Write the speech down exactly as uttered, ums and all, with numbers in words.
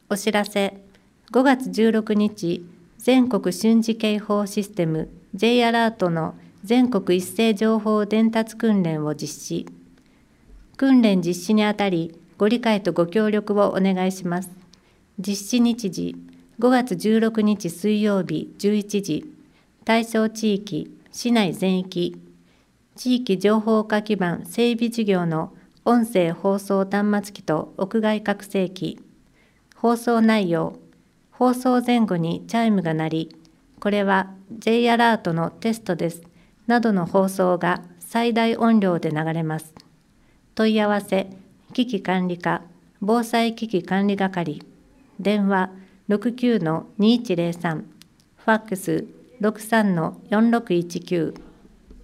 お知らせ。ごがつじゅうろくにち、全国瞬時警報システム J アラートの全国一斉情報伝達訓練を実施。訓練実施にあたり、ご理解とご協力をお願いします。実施日時、ごがつじゅうろくにち水曜日じゅういちじ、対象地域、市内全域、地域情報化基盤整備事業の音声放送端末機と屋外拡声器、放送内容、放送前後にチャイムが鳴り、これは J アラートのテストです、などの放送が最大音量で流れます。問い合わせ、危機管理課、防災危機管理係、電話 ろくきゅうのにいちゼロさん、ファックス ろくさんのよんろくいちきゅう。